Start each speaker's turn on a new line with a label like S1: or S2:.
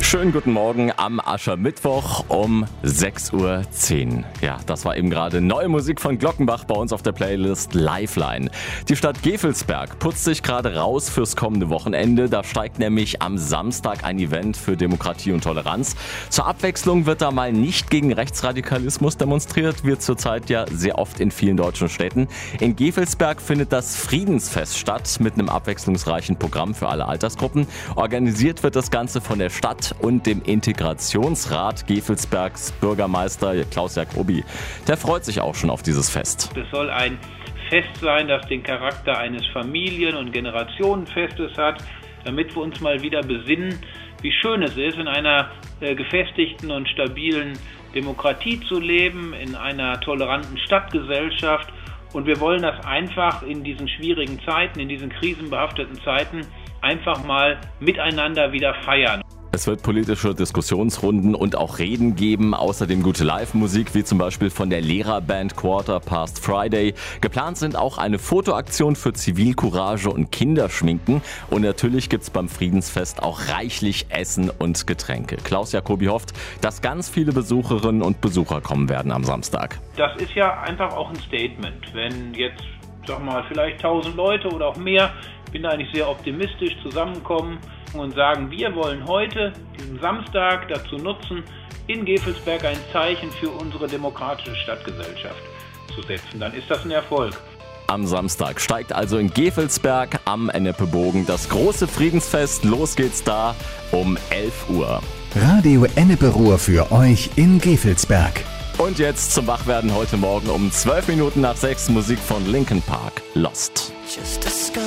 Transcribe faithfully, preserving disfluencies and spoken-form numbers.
S1: Schönen guten Morgen am Aschermittwoch um sechs Uhr zehn. Ja, das war eben gerade neue Musik von Glockenbach bei uns auf der Playlist Lifeline. Die Stadt Gevelsberg putzt sich gerade raus fürs kommende Wochenende. Da steigt nämlich am Samstag ein Event für Demokratie und Toleranz. Zur Abwechslung wird da mal nicht gegen Rechtsradikalismus demonstriert, wird zurzeit ja sehr oft in vielen deutschen Städten. In Gevelsberg findet das Friedensfest statt mit einem abwechslungsreichen Programm für alle Altersgruppen. Organisiert wird das Ganze von der Stadt und dem Integrationsrat. Gevelsbergs Bürgermeister Klaus Jacobi, der freut sich auch schon auf dieses Fest.
S2: Es soll ein Fest sein, das den Charakter eines Familien- und Generationenfestes hat, damit wir uns mal wieder besinnen, wie schön es ist, in einer äh, gefestigten und stabilen Demokratie zu leben, in einer toleranten Stadtgesellschaft. Und wir wollen das einfach in diesen schwierigen Zeiten, in diesen krisenbehafteten Zeiten einfach mal miteinander wieder feiern.
S1: Es wird politische Diskussionsrunden und auch Reden geben, außerdem gute Live-Musik, wie zum Beispiel von der Lehrerband Quarter Past Friday. Geplant sind auch eine Fotoaktion für Zivilcourage und Kinderschminken. Und natürlich gibt's beim Friedensfest auch reichlich Essen und Getränke. Klaus Jacobi hofft, dass ganz viele Besucherinnen und Besucher kommen werden am Samstag.
S2: Das ist ja einfach auch ein Statement. Wenn jetzt, sag mal, vielleicht tausend Leute oder auch mehr, ich bin da eigentlich sehr optimistisch, zusammenkommen und sagen, wir wollen heute, diesen Samstag, dazu nutzen, in Gevelsberg ein Zeichen für unsere demokratische Stadtgesellschaft zu setzen. Dann ist das ein Erfolg.
S1: Am Samstag steigt also in Gevelsberg am Ennepebogen das große Friedensfest. Los geht's da um elf Uhr.
S3: Radio Ennepe-Ruhr für euch in Gevelsberg.
S1: Und jetzt zum Wachwerden heute Morgen um zwölf Minuten nach sechs Musik von Linkin Park, Lost.
S4: Just a sky